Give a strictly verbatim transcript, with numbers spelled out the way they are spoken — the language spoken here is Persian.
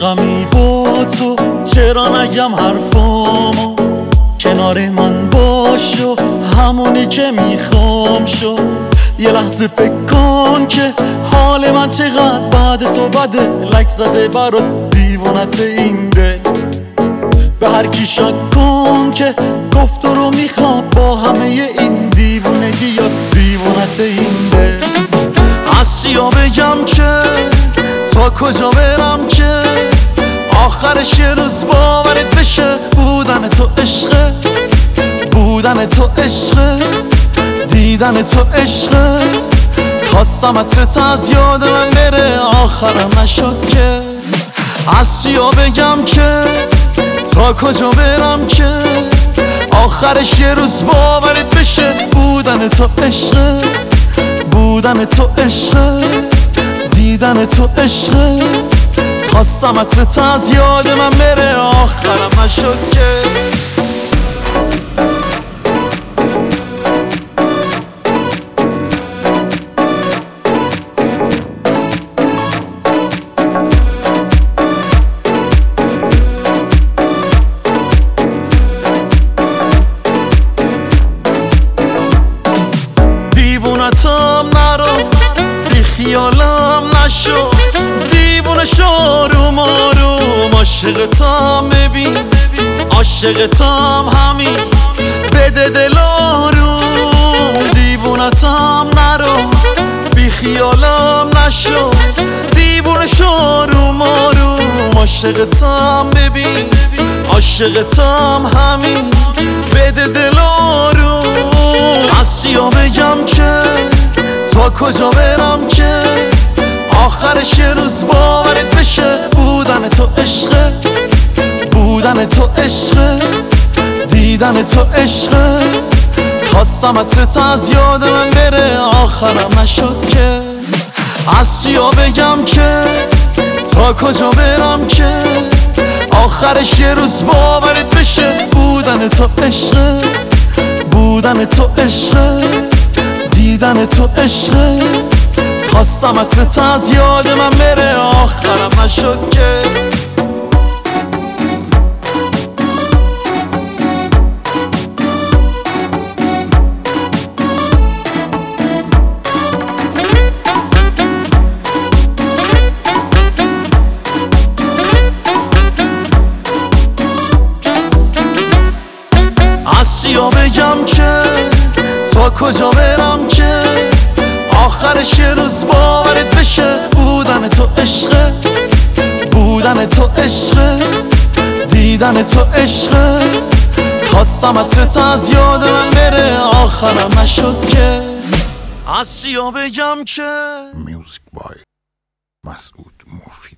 غمی با تو، چرا نگم حرفامو؟ کنار من باش و همونی که میخوام شو. یه لحظه فکر کن که حال من چقدر بعد تو بده. لک زده برات دیوونت این ده، به هر کی شک کن که گفت رو میخواد با همه این دیوونگی یا دیوونت این ده. از چیا بگم که تا کجا برم که آخرش یه روز باورت بشه بودن تو عشقه، بودن تو عشقه، دیدن تو عشقه. خواستم عطرت از یاد من بره آخرم نشد که. از چیا بگم که تا کجا برم که آخرش یه روز باورت بشه بودن تو عشقه، بودن تو عشقه، دیدن تو عشقه. خواستم عطرت از یاد من بره آخرم نشد که. دیوونتم نرو، بی خیالم نشو، دیوونه شو روم آروم. عاشقتم ببین، عاشقتم همین، بده دل آروم. دیوونتم نرو، بی خیالم نشو، دیوونه شو روم آروم. عاشقتم ببین، عاشقتم همین، بده دل آروم. از چیا بگم که تا کجا برم که آخرش یه روز باورت بشه بودن تو عشقه، بودن تو عشقه، دیدن تو عشقه. خواستم عطرت از یاد من بره آخرم نشد که. از چیا بگم که تا کجا برم که آخرش یه روز باورت بشه بودن تو عشقه، بودن تو عشقه، دیدن تو عشقه. خواستم عطرت از یاد من بره آخرم نشد که. از چیا بگم که تا کجا برم که آخرش یه روز باورت بشه بودن تو عشقه، بودن تو عشقه، دیدن تو عشقه. خواستم عطرت از یاد من بره آخرم نشد که. از چیا بگم که میوزیک بای مسعود مفید.